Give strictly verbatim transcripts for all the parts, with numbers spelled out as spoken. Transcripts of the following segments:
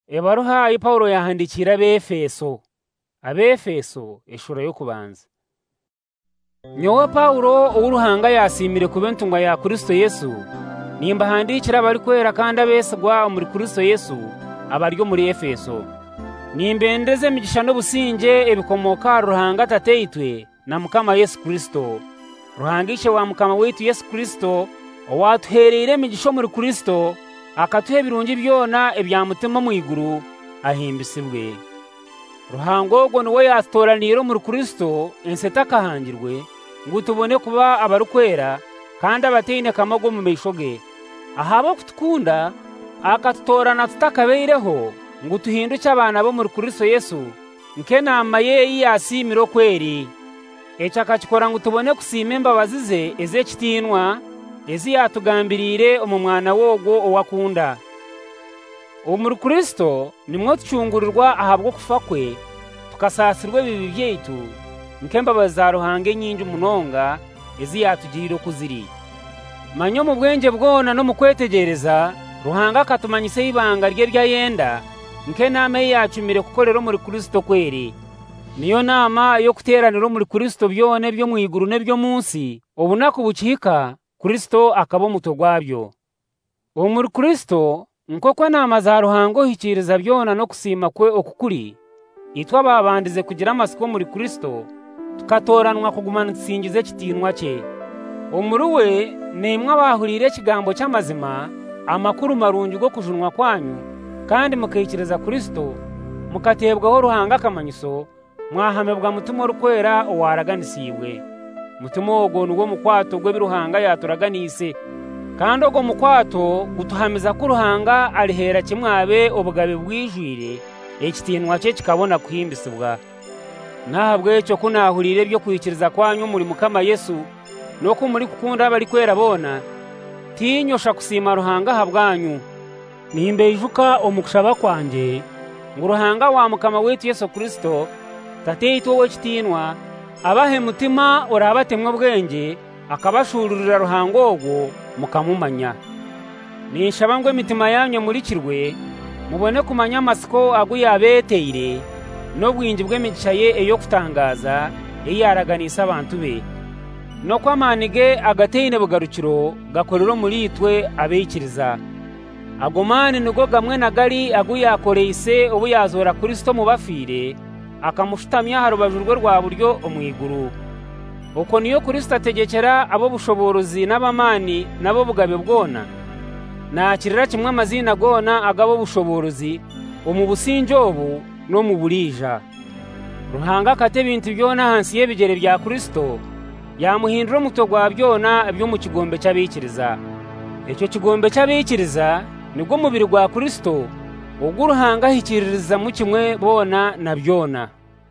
Ebaruha ya Paulo yahandikira Abefeso. Abefeso eshura yo kubanza. Nyowe Paulo uruhanga yasimire kubentungwa ya Kristo Yesu. Nimba handikira bari kwera kandi abesagwa muri Kristo Yesu abaryo muri Efeso. Nimbendeze migisha no businge ebikomoka ruhanga tateitwe na mukama Yesu Kristo. Ruhangishe wa mukama wetu Yesu Kristo owatuherere migisho muri Kristo akatuhe birungi byona ebyamutima mu iguru ahimbisibwe. Ruhango go niwe yatoraniro muri Kristo enseta kahangirwe ngo tubone kuba abarukwera kandi abateyine kamago mu meishoge. Ahabo kutukunda akatutorana tutakabeireho ngo tuhinduke abana bo muri Kristo Yesu nke nama ye yasimiro kweri. Echa kachikora ngo tubone kusima imbabazi ze ezekitinwa ezi yatugambirire umumwana wogo owakunda. Umuri Kristo nimwo tucungurirwa ahabwo kufa kwe tukasasirwe bibi byeitu nkembabazi za ruhange nyinji munonga ezi yatugirira kuziri. Manyo mu bwenge bwona no mu kwetegereza ruhanga katumanyise ibanga rye bya yenda nke nama yacumire kukorera muri Kristo kweri. Niyo nama yo kuteranira muri Kristo byone byo mu iguru ne byo munsi obunako bucika Kristo akabo mutogwabyo. Umuri Kristo nkoko nama za ruhango hikiriza byona no kusima kwe okukuri itwa babandize kugira amasiko muri Kristo tukatoranwa kugumana tsingize kitinwa cye. Umuri we nemwe abahurire kigambo cy'amazima amakuru marungi go kujunwa kwanyu kandi mukayikiriza Kristo mukatebwaho ruhanga kamanyiso mwahamebwa mutumo rukwera owaraganisiwe. Mutumo ogo nuwo mukwato gwe biruhanga yaturaganise kandi ogo mukwato gutuhamiza ku ruhanga alihera kimwabe obugabe bwijwire ekitinwa cye kikabona kuhimbisibwa. Nahabwe cyo kunahurire byo kwikiriza kwanyu muri mukama Yesu no ko muri kukunda bari kwera bona tinyosha kusima ruhanga habwanyu. Nimbe ijuka omukushaba kwanje ngo ruhanga wa mukama wetu Yesu Kristo tateitwo wekitinwa abahe mutima orabatemwe bwenge akabashururira ruhango ogwo mukamumanya. Nishabangwe mitima yanyu murikirwe mubone kumanya amasiko aguyabeteire no bwingi bw'emigishaye eyo kutangaza eyaraganisa abantu be no kwamanige agateine bugarukiro gakorero muri itwe abeyikiriza. Agomani nigo gamwe na gari aguyakoreise ubu yazora Kristo mubafire akamushutamya harubajurwe rwa buryo omwiguru. Uko niyo Kristo ategekera abo bushoborozi n'abamani nabo bugabe bwona nakirira kimwe amazina gona agabo bushoborozi omu businjobu no mu burija. Ruhanga kate bintu byona hansi y'ebigere bya Kristo yamuhindura mutogwa byona byo mu kigombe cy'abikiriza. Ecyo kigombe cy'abikiriza nibwo mubiri gwa Kristo ubwo ruhanga hikiririza mu kimwe bona na byona.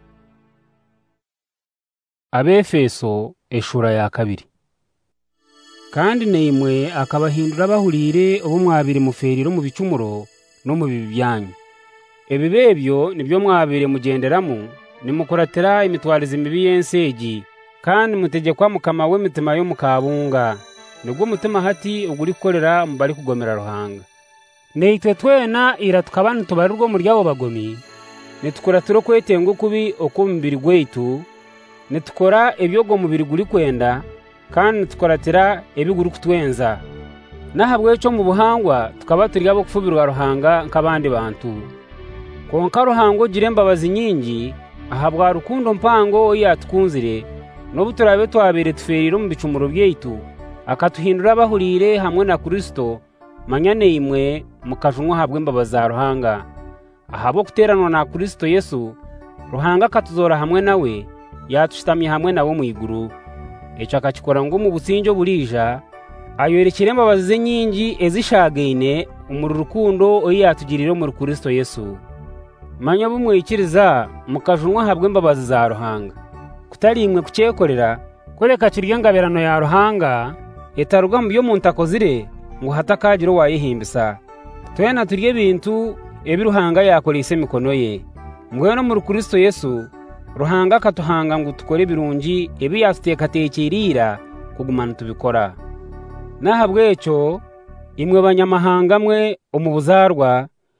Abefeso eshura ya kabiri. Kandi neimwe akabahindura bahurire ubu mwabiri muferiro mu bicumuro no mu bibi byanyu. Ebibebyo nibyo mwabire mugenderamo nimukoratera imitwarize mibi yensegi kandi mutegekwa mukama we mitima yo mukabunga nibwo mutima hati uguri korera mubari kugomera ruhanga. Neitwe twena ira tukabana tubarirwo muri yabo bagomi netukora turo kwetengo kubi okumbiri gweitu netukora ebyogo mubiri guri kwenda kandi tukoratira ebiguru kutwenza. Nahabwe cyo mu buhangwa tukaba turi abo kufubirwa ruhanga nk'abandi bantu. Konka ruhango gire mbabazi nyingi ahabwa rukundo mpango yatkunzire no buturabe twabere tuferiro mu bicumuro byeitu akatuhindura bahurire hamwe na Kristo manyane imwe mukajunwa habwe mbabaza ruhanga. Ahabo kuteranwa na Kristo Yesu ruhanga katuzora hamwe nawe yatushitamye hamwe nabo mu iguru. Echo akakikora ngo mu businjo burija ayorekere mbabazi nyingi ezishageine umuri rukundo oyi yatugirira muri Kristo Yesu. Manya bumwikiriza mukajunwa habwe mbabazi za ruhanga kutari imwe kucekorera koreka kiryo ngaberano ya ruhanga etaruga mu byo muntakozire ngo hatakagiro wayihimbisa. Twena turye bintu ebiruhanga yakorise mikono ye ngweno muri Kristo Yesu ruhanga katuhanga ngo tukore birungi ebi yastekatekirira kugumana tubikora. Nahabwe cyo imwe banyamahanga mwe umubuzarwa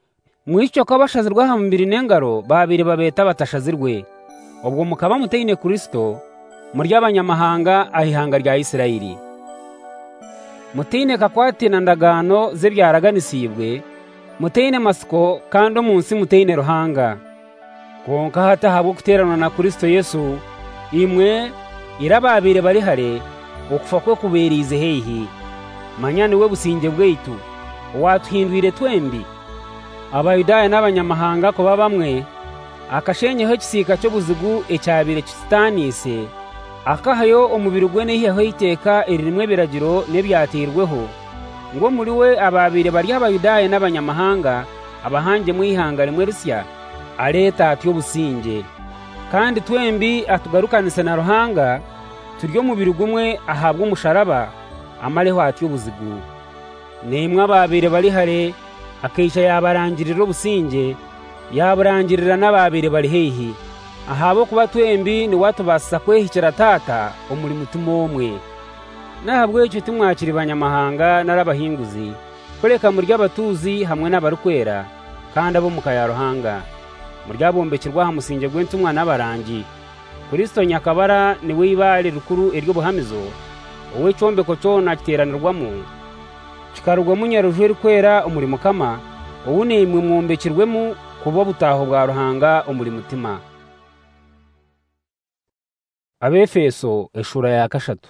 mwico kabashazirwa ha mubiri n'engaro babiri babeta batashazirwe ubwo mukaba muteyine Kristo muri abanyamahanga ahihanga rya Isirayeli muteyine kakwatina ndagano ze byaraganisibwe muteyine masiko kandi umunsi muteyine ruhanga konka hata habo kuterana na Kristo Yesu imwe irababire bari hare okufa kwe kuberize heihi manyani we businge bweitu watwindwire twembi abayudaya n'abanyamahanga ko babamwe akashenyeho kisika cyo buzigu ecyabire kistanise akahayo umubiri gwe nehiyeho iteka irimwe biragiro nebyatirweho ngo muri we ababire bari abayudaya n'abanyamahanga abahange mwihanga rimwe risya areta atyo businge kandi twembi atugarukanise na ruhanga turyo mubiri gumwe ahabwa umusharaba amareho atyo buzigu nemwe ababire bari hare akeisha yabarangirira businge yabarangirira n'ababire bari hehi ahabo kuba twembi ni watu basa kwehikira tata umuri mutumo omwe nahabwe icyo tumwakira abanyamahanga narabahinguzi kureka muri abatuzi hamwe n'abarukwera kandi abo mukayaruhanga muri abombekirwa hamusinge gwentumwa n'abarangi Kristo nyakabara ni wibare rukuru eryo buhamizo owe combeko cyo nakiteranirwamo kikarugwa munyarujwe kwera umurimo kama ubune imwe mwombekirwemo kuba butaho bwa ruhanga umuri mutima Abefeso eshura ya kashatu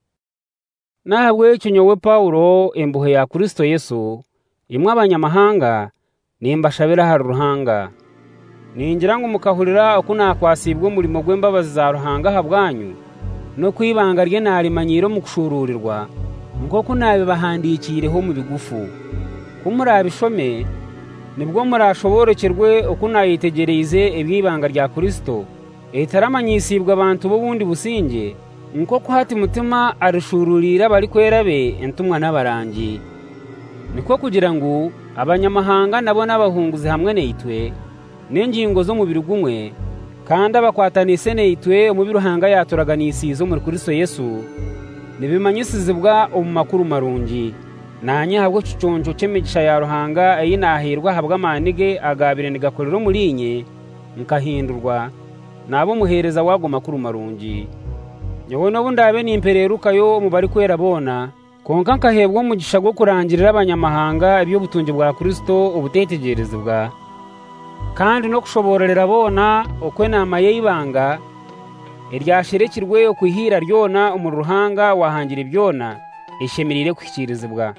nahabwe kinyowe Paulo embuhe ya Kristo Yesu imwe abanyamahanga nimbashabira ha ruhanga ningira ngo mukahurira okuna kwasibwe umurimo gw'embabazi za ruhanga habwanyu no kwibanga rye narimanyiro mukushururirwa ngo kunabe bahandikireho mu bigufu kumurabishome nibwo murashoborokerwe okunayitegereze ebyibanga rya Kristo etaramanyisibwa abantu bo bundi businge nko kuhati mutima arishururira bari kwerabe entumwa n'abarangi niko kugira ngo abanyamahanga nabo n'abahunguzi hamwe neitwe n'ingingo zo mubiri gumwe kandi abakwatanise neitwe umubiri ruhanga yaturaganisizo muri Kristo Yesu nibimanyisizibwa umumakuru marungi nanye habwo ciconjo cemigisha ya ruhanga ayinahirwa habwa manige agabire nigakorero murinye nkahindurwa nabo muhereza wago makuru marungi nyowe no bundabe nimpereruka yo mubari kwera bona konka nkahebwo mugisha go kurangirira abanyamahanga ibyo butungi bwa Kristo ubutetegerezibwa kandi no kushoborera bona okwe nama y'ibanga eryasherekirwe okuhira ryona umuruhanga wahangira ibyona ishemirire kwikirizibwa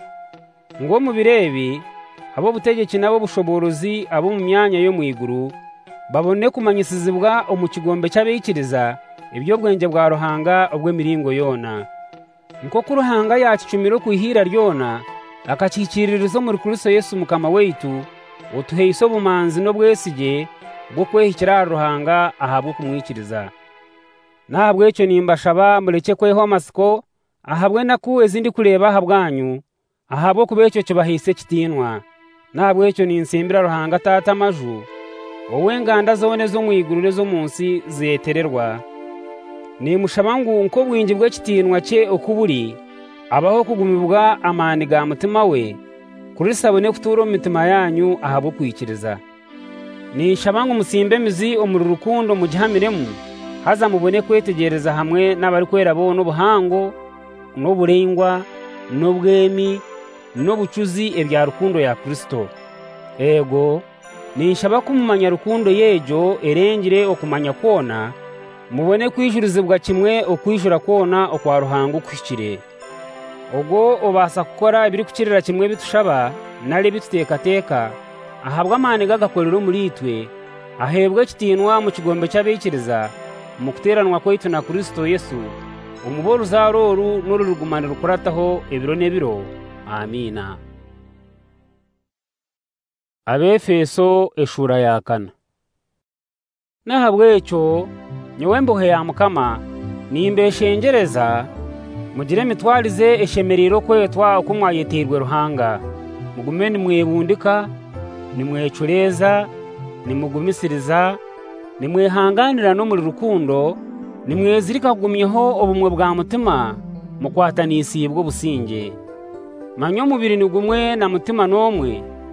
ngo mubirebi abo butegeki nabo bushoborozi abo mu myanya yo mu iguru babone kumanyisizibwa umukigombe cy'abikiriza ibyo bwenge bwa ruhanga ubwe miringo yona nko kuruhanga yakicumiro kuhira ryona akakikiririzo muri Kristo Yesu mukama weitu utuhe isobumanzi no bwesige bwo kwehikira ruhanga ahabwo kumwikiriza nahabwe cyo nimbashaba mureke kweho amasiko ahabwe nakuwe zindi kureba habwanyu ahabwo kubecyo cyo bahise kitinwa nahabwe cyo ninsimbira ruhanga tata maju wowe nganda zone zo mwigurure zo munsi zetererwa ni mushabangu nko bwingi bwe kitinwa cye okuburi abaho kugumibwa amani ga mutima we kuri sabone kuturo mitima yanyu ahabwo kwikiriza ni shabangu musimbe mizi omuri rukundo mugihamiremu haza mubone kwetegereza hamwe n'abari kwera bo no buhango no burengwa no bwemi no bucuzi ebya rukundo ya Kristo ego ninshaba kumumanya rukundo yejo erengire okumanya kona mubone kwishurizibwa kimwe okwishura kona okwa ruhango kwikire ogo obasa gukora ibiri kukirira kimwe bitushaba nari bitutekateka ahabwa amani gagakorero muri itwe ahebwe kitinwa mu kigombe cy'abikiriza mu kuteranwa kwitu na Kristo Yesu umuboro zaroru n'urugumaniro kurataho ebiro nebiro amina Abefeso eshura ya kana nahabwe cyo nyowe mbohe ya mukama nimbeshengereza mugire mitwarize eshemeriro kwetwa okumwayetirwe ruhanga mugume ni mwebundika ni mwecureza ni mugumisiriza ni mwehanganira no muri rukundo ni mwezirika kugumyeho obumwe bwa mutima mukwatanisi bwo businge manyo mubiri ni gumwe na mutima nomwe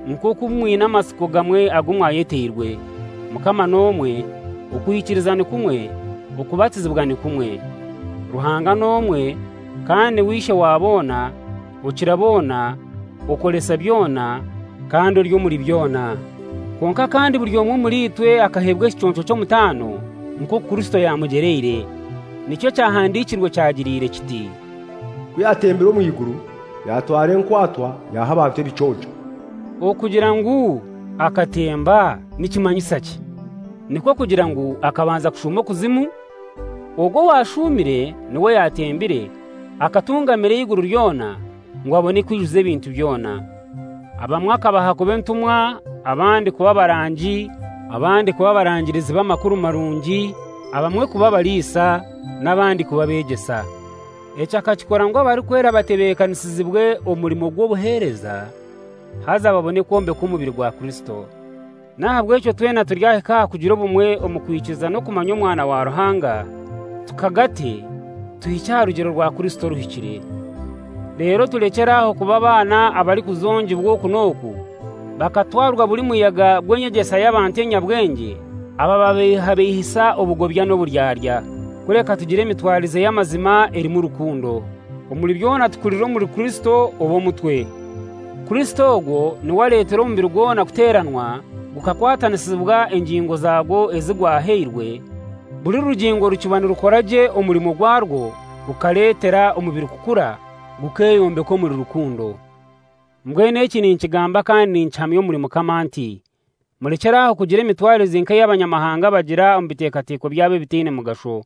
nkuko mwina amasiko gamwe agumwayeterwe mukama nomwe ukwikirizana kumwe ukubatizibwa ni kumwe ruhanga nomwe kandi wishe wabona ukirabona ukolesa byona kandi uryo muri byona konka kandi buryo mwe muri twe akahebwe icyonco cyo mutano nko Kristo yamugereire nicyo cyahandikirwe cyagirire kiti kuyatembera mu iguru yatware nkwatwa yahabavye bicojo okugira ngo akatemba nikimanyisa ki niko kugira ngo akabanza kushuma kuzimu ogo washumire niwe yatembire akatungamire y'iguru ryona ngo abone kwijuze ibintu byona abamwaka bahakobe ntumwa abandi kuba barangi abandi kuba barangiriza b'amakuru marungi abamwe kuba barisa n'abandi kuba begesa echa kachikora ngo bari kwera batebekanisiziwe umurimo gwo buhereza haza babone kombe kumubiri gwa Kristo nahabwe cyo twena turyahe ka kugira bumwe omukwikiza no kumanya umwana wa ruhanga tukagati tuhicyarugero rwa Kristo ruhikire rero turekeraho kuba bana abari kuzonje bwo kunoku bakatwarwa buri muyaga gwenyegesa y'abantenya bwenge aba babe habihisa ubugobya no buryarya kureka tugire mitwarize y'amazima eri mu rukundo umuri byona tukuriro muri Kristo obo mutwe Kristo go ni waletero mu birugona kuteranwa gukakwatanisiza ingingo zago ezigwaheirwe buri rugingo rukibana rukoraje umurimo gwarwo rukaletera umubiri kukura gukeyombe ko muri rukundo mbwene iki ni ikigamba kandi inchamyo muri mukamanti murekeraho kugira imitwarize inka y'abanyamahanga bagira umbitekatiko byabe bitine mu gasho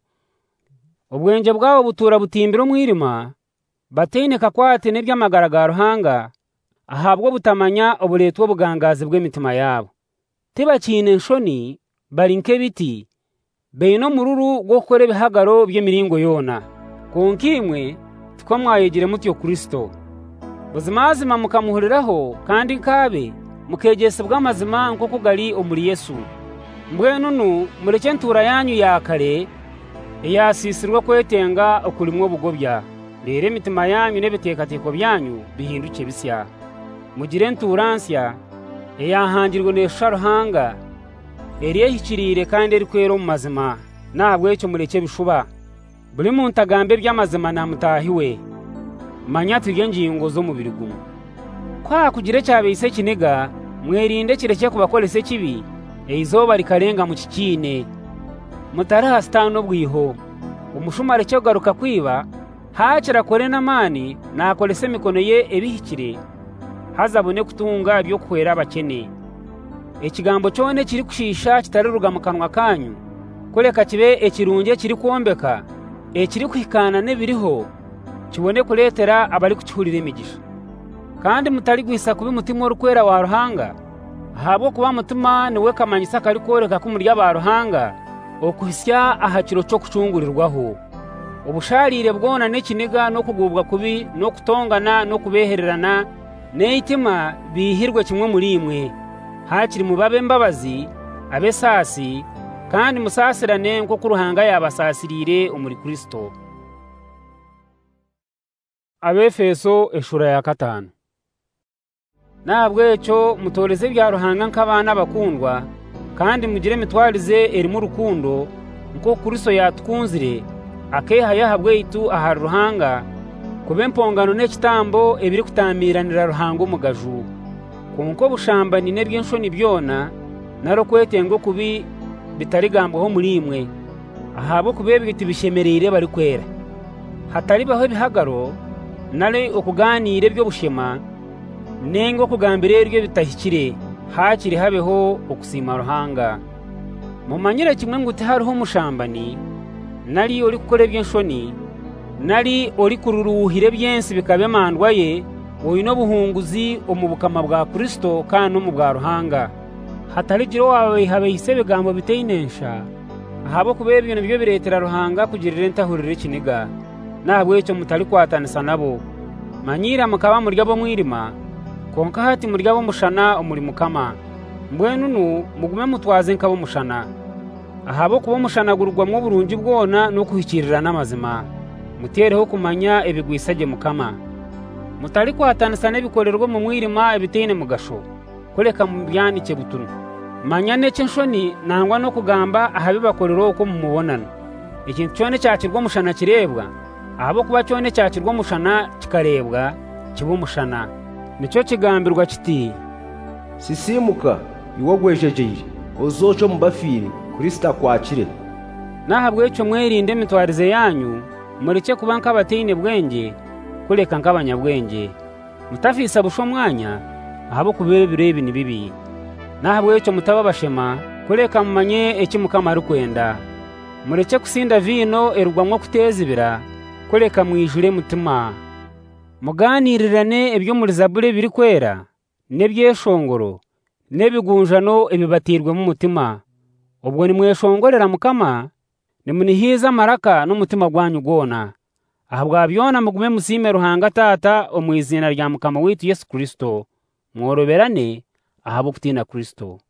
ubwenge bwabo butura butimbira umwirima batine kakwate n'iby'amagaragaro hanga ahabwo butamanya uburetwa bugangazi bw'imitima yabo tibakine nshoni barinke biti beino mururu gwo kore bihagaro by'emiringo yona konkimwe two mwayegire mutyo Kristo buzimazima mukamuhuriraho kandi kabe mukegese bw'amazima nko kugali omuri Yesu mbwe nunu mureke ntura yanyu yakare eyasisirwa kwetenga okulimwe bugobya rero imitima yanyu n'ebitekateko byanyu bihinduke bisya mugire nturansya eyahangirwe n'esharuhanga eriyehikirire kandi erikwera mu mazima nabwe cyo mureke bishuba buri muntu agambe by'amazima namutahiwe manya tuge ngingo zo mubiri gumu kwa kugire cyabise kiniga mwerinde kireke kubakolese kibi eizoba rikarenga mu kikine mutarahasta no bwiho umushumare cyo garuka kwiba hakira kore namani nakolese mikono ye ebihikire hazabone kutunga byo kwera bakene ekigambo cyone kiri kushisha kitaruruga mu kanwa kanyu kureka kibe ekirunge kiri kuombeka ekiri kwikana nebiriho kibone kuletera abari kucyurira imigisha kandi mutari gwisa kubi mutima urukwera wa ruhanga habo kuba mutima niwe kamanyisa kari koreka kumurya ba ruhanga okuhisya ahakiro cyo kucungurirwaho ubusharire bwona n'ikiniga no kugubwa kubi no kutongana no kubehererana neitima bihirwe kimwe muri imwe hakiri mubabe mbabazi abesasi kandi musasirane nko kuruhanga yabasasirire umuri Kristo. Abefeso eshura ya katanu. Nabwe cyo mutoreze bya ruhanga nk'abana bakundwa kandi mugire mitwarize eri mu rukundo nko Kristo yatwunzire akeha yahabwe itu ahari ruhanga kube mpongano n'ekitambo ebiri kutamiranira ruhanga umugaju kunko bushambani n'eby'enshoni byona naro kwetengo kubi bitarigambo muri imwe ahabo kubebe biti bishemerere bari kwera hatari baho bihagaro nare okuganire byo bushema nengo kugambire ryo bitahikire hakiri habeho okusima ruhanga mumanyire kimwe nguti hariho umushambani nari uri gukora by'enshoni nari uri kururuhire byensi bikabe mandwaye oyi no buhunguzi omubukama bwa Kristo kandi no mu bwa ruhanga hatari jiro wawe habe hisebegambo biteinensha ahabo kubebe ibintu byo biretera ruhanga kugirira ntahurire kiniga nabwe cyo mutari kwatanisa nabo manyira mukaba muri gabo mwirima konka hati muri gabo mushana umuri mukama mbwe nunu mugume mutwaze nkabo mushana ahabo kuba mushanagurwa mu burungi bwona no kuhikirira n'amazima mutereho kumanya ebigwisage mukama mutari kwatanisa n'ebikorerwa mu mwirima ebitene mugasho kureka mu byandike butuno. Manya nece nshoni nangwa no kugamba ahabibakorera uko mumubonana. Ikintu cyone cyakirwa mushana kirebwa, ahabo kuba cyone cyakirwa mushana kikarebwa kibu mushana. Nicyo kigambirwa kiti, sisimuka iwo gwejejeje uzoco mubafiri Kristo akwakire. Nahabwe cyo mwirinde mitwarize yanyu, mureke kuba nkabatine bwenge kureka nk'abanyabwenge, mutafisa busho mwanya ahabo kubere birebi ni bibi. Nahabwe cyo mutaba bashema kureka mumanye eki Mukama ari kwenda, mureke kusinda vino erugwamwo kutezibira kureka mwijure mutima. Muganirirane ebyo muri Zaburi biri kwera nebyeshongoro nebigunjano ebibatirwe mu mutima. Ubwo ni mweshongorera Mukama, nimunihiza maraka n'umutima gwanyu gwona. Ahabwa byona mugume musime Ruhanga Tata omwizina rya Mukama witu Yesu Kristo, mworoberane ahabo kutina Kristo.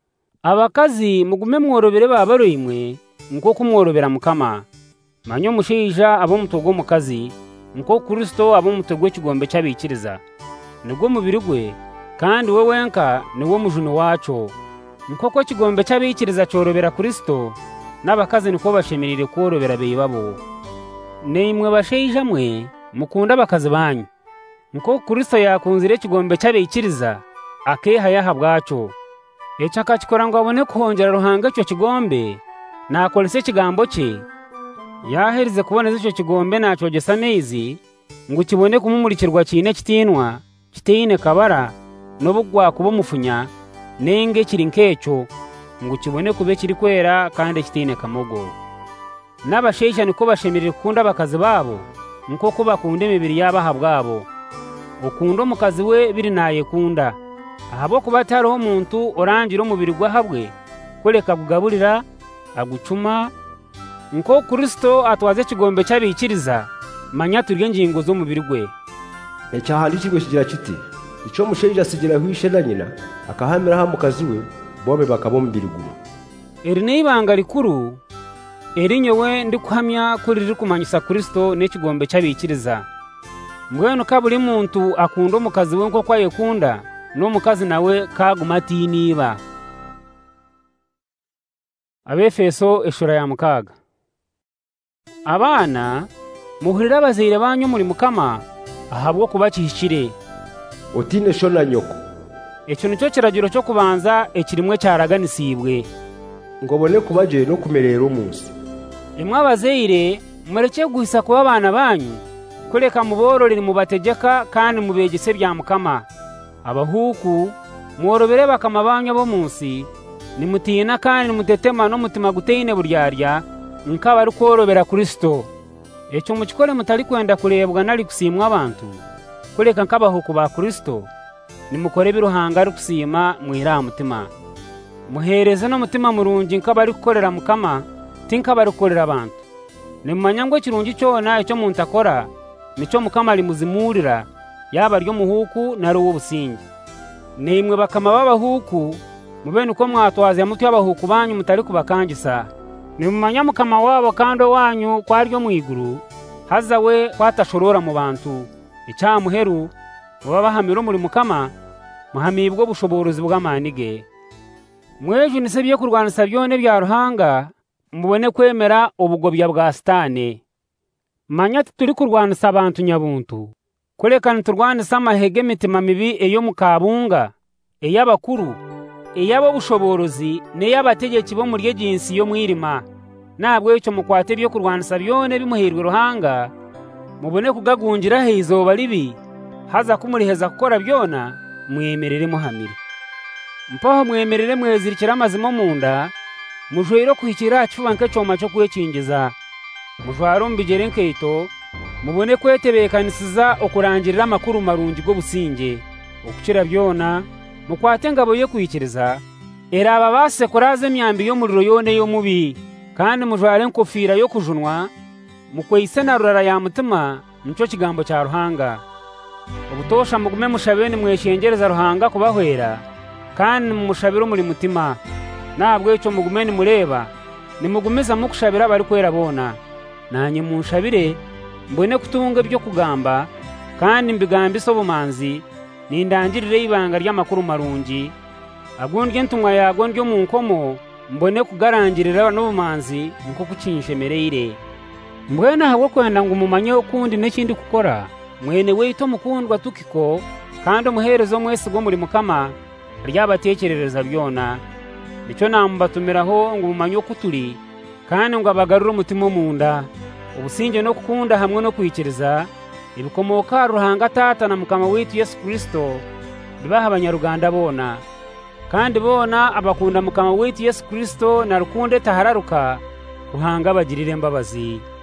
Abakazi mugume mworobere babaroimwe nko kumworobera Mukama. Manyo mushija abo mutogo mukazi nko Kristo abo mutogo kigombe cyabikiriza. Nibwo mubiri gwe kandi we wenka niwo mujuno waco. Nkoko kigombe cyabikiriza corobera Kristo, n'abakazi niko bashemirire korobera beyibabo. Nemwe bashija mwe mukunda abakazi banyu nko Kristo yakunzire kigombe cyabikiriza akeha yahabwaco. Echa kakikora ngo abone kuhongera Ruhanga cyo kigombe nakolese kigambo cye, yaherize kuboneza icyo kigombe naco gesa nezi ngo kibone kumumurikirwa kine kitinwa kitine kabara nobugwa kuba mufunya nenge kiri nkecho ngo kibone kube kiri kwera kandi kitine kamogo. N'abashesha niko bashemirire kunda abakazi babo nko ko bakunda imibiri yabaha bwabo. Ukunda umukazi we biri naye kunda, ahabo kuba atariho umuntu orangira umubiri gwahabwe kureka kugaburira agucuma nko Kristo atwaze kigombe cyabikiriza. Manya turye ngingo zo mubiri gwe. Ecyahandi kigwe kigira kiti, ico musheje asigira hwishe na nyina akahamira ha mukazi we bobe bakabo mubiri gwe. Eri ni ibanga rikuru erinyowe ndi kuhamya kuri riri kumanyisa Kristo n'ekigombe cyabikiriza. Mbwenu ka buri muntu akunda umukazi we nko kwaye kunda no mukazi nawe kagumati niba. Abefeso eshura ya mukaga. Abana muhurira abazire banyu muri Mukama ahabwo kubakishire. Otine shona nyoko. Ekyo nicyo kiragiro cyo kubanza ekirimwe cyaraganisibwe ngo bone kubaje no kumerera umunsi. Imwe abazire mureke guhisa kuba abana banyu kureka mubororere mubategeka kandi mubegese bya Mukama. Abahuku mworobere bakama banyu bo munsi, nimutina kandi mutetema no mutima guteine buryarya nkaba ari korobera Kristo. Ekyo mukikore mutari kwenda kurebwa nari kusimwa abantu kureka nkabahuku ba Kristo, nimukore biruhanga ari kusima mwira mutima. Muhereze no mutima murungi nkaba ari gukorera Mukama tinkaba ari gukorera abantu. Nimumanya ngo kirungi cyona icyo muntu akora nico Mukama ari muzimurira, yaba ryo muhuku nari ubusingi. Nimwe bakama babahuku mubene uko mwatwaze mutu y'abahuku banyu mutari kubakangisa. Nimumanya Mukama wabo kando wanyu kwa ryo mwiguru hazawe kwatashorora mu bantu. Icyamuheru mubabahamira muri Mukama muhamibwo bushoborozi bw'amanige. Mwejo nisebye kurwanisa byone bya Ruhanga mubone kwemera ubugobya bwa Satani. Manya turi kurwanisa abantu nyabuntu kureka nturwanisa amahege mitima mibi eyo mukabunga eyabakuru eyabo bushoborozi n'eyabategeki bo muri jinsi yo mwirima. Nabwo icyo mukwate byo kurwanisa byone bimuhirwe Ruhanga mubone kugagungira heizoba libi haza kumuriheza gukora byona mwemerere muhamire. Mpaho mwemerere mwezirikira amazimo munda mujwero kuhikira kifuba nke cyoma cyo kwekingiza. Mujwaro mbigere nkeito mubone kwetebekanisiza okurangirira amakuru marungi go businge okukira byona mukwate ngabo yo kwikiriza era ababase kuraze myambi yo muriro yone yo mubi kandi mujware nkofira yo kujunwa mukweyise na rurara ya mutima nicyo kigambo cya Ruhanga. Ubutosha mugume mushabene mweshengereza Ruhanga kubahwera kandi mumushabiro muri mutima. Nabwo icyo mugume ni mureba nimugumeza mukushabira bari kwera bona, nanye munshabire mbone kutunga byo kugamba kandi mbigambi sobumanzi nindangirire ibanga ry'amakuru marungi agundye ntumwa yago ndyo mu nkomo mbone kugarangirira n'ubumanzi nko kucinshemereire. Mbwene hawo kwenda ngo mumanye ukundi n'ikindi kukora mwene weito mukundwa Tukiko kandi umuherezo mwese go muri Mukama ryabatekerereza byona. Nico nambatumiraho ngo mumanye ukuturi kandi ngo abagarure umutima munda ubusinge no kukunda hamwe no kwikiriza ibikomoka ruhanga Tata na Mukama witu Yesu Kristo bibaha abanyaruganda bona. Kandi bona abakunda Mukama witu Yesu Kristo na rukunde tahararuka ruhanga bagirire mbabazi.